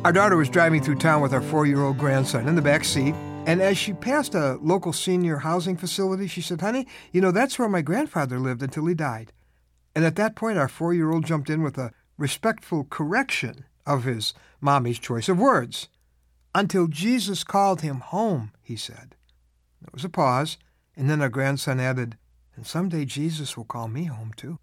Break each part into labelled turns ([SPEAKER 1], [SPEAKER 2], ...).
[SPEAKER 1] Our daughter was driving through town with our 4-year-old grandson in the back seat, and as she passed a local senior housing facility, she said, "Honey, that's where my grandfather lived until he died." And at that point, our 4-year-old jumped in with a respectful correction of his mommy's choice of words. "Until Jesus called him home," he said. There was a pause, and then our grandson added, "And someday Jesus will call me home too."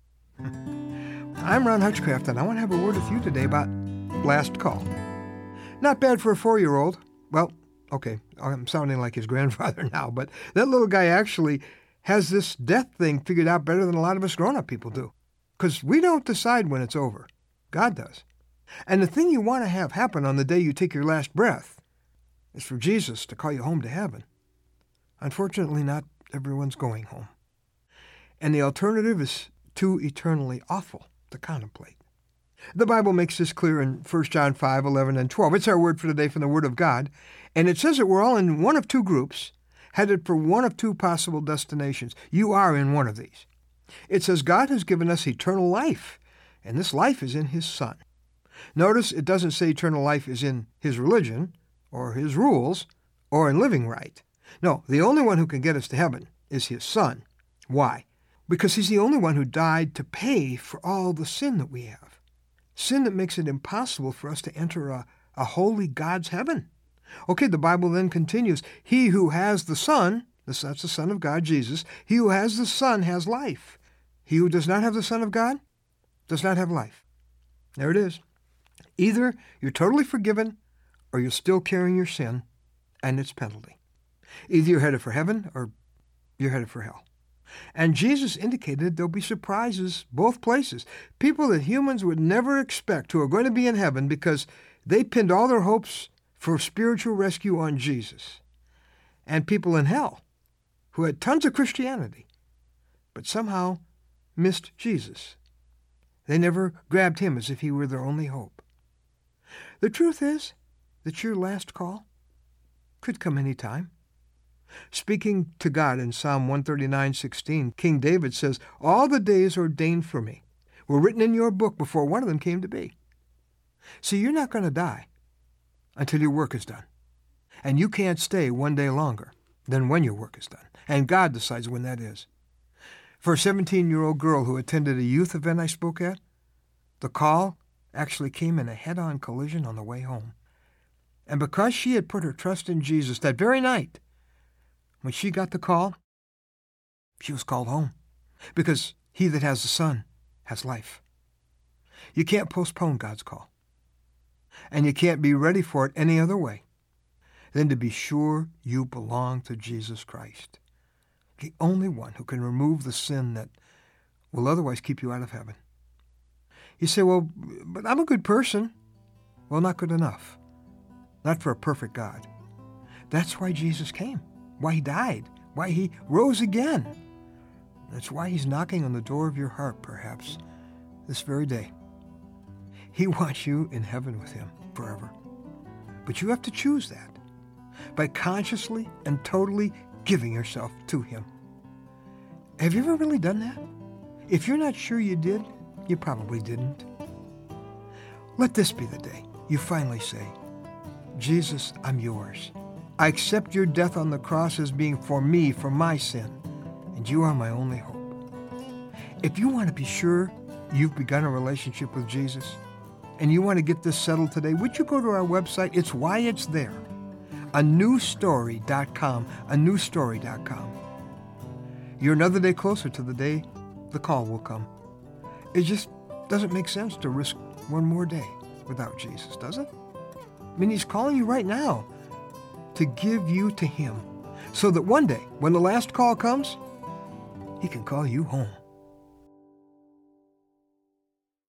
[SPEAKER 1] I'm Ron Hutchcraft, and I want to have a word with you today about last call. Not bad for a 4-year-old. Well, okay, I'm sounding like his grandfather now, but that little guy actually has this death thing figured out better than a lot of us grown-up people do. Because we don't decide when it's over. God does. And the thing you want to have happen on the day you take your last breath is for Jesus to call you home to heaven. Unfortunately, not everyone's going home. And the alternative is too eternally awful to contemplate. The Bible makes this clear in 1 John 5, 11, and 12. It's our word for today from the Word of God. And it says that we're all in one of two groups, headed for one of two possible destinations. You are in one of these. It says God has given us eternal life, and this life is in His Son. Notice it doesn't say eternal life is in His religion, or His rules, or in living right. No, the only one who can get us to heaven is His Son. Why? Because He's the only one who died to pay for all the sin that we have. Sin that makes it impossible for us to enter a holy God's heaven. Okay, the Bible then continues, he who has the Son, that's the Son of God, Jesus, he who has the Son has life. He who does not have the Son of God does not have life. There it is. Either you're totally forgiven or you're still carrying your sin and its penalty. Either you're headed for heaven or you're headed for hell. And Jesus indicated there'll be surprises both places. People that humans would never expect who are going to be in heaven because they pinned all their hopes for spiritual rescue on Jesus. And people in hell who had tons of Christianity, but somehow missed Jesus. They never grabbed Him as if He were their only hope. The truth is that your last call could come any time. Speaking to God in Psalm 139:16, King David says, "All the days ordained for me were written in your book before one of them came to be." See, you're not going to die until your work is done. And you can't stay one day longer than when your work is done. And God decides when that is. For a 17-year-old girl who attended a youth event I spoke at, the call actually came in a head-on collision on the way home. And because she had put her trust in Jesus that very night, when she got the call, she was called home. Because he that has the Son has life. You can't postpone God's call. And you can't be ready for it any other way than to be sure you belong to Jesus Christ, the only one who can remove the sin that will otherwise keep you out of heaven. You say, "Well, but I'm a good person." Well, not good enough. Not for a perfect God. That's why Jesus came, why He died, why He rose again. That's why He's knocking on the door of your heart, perhaps, this very day. He wants you in heaven with Him forever. But you have to choose that by consciously and totally giving yourself to Him. Have you ever really done that? If you're not sure you did, you probably didn't. Let this be the day you finally say, "Jesus, I'm yours. I accept your death on the cross as being for me, for my sin, and you are my only hope." If you want to be sure you've begun a relationship with Jesus, and you want to get this settled today, would you go to our website? It's why it's there. anewstory.com, anewstory.com. You're another day closer to the day the call will come. It just doesn't make sense to risk one more day without Jesus, does it? I mean, He's calling you right now to give you to Him so that one day, when the last call comes, He can call you home.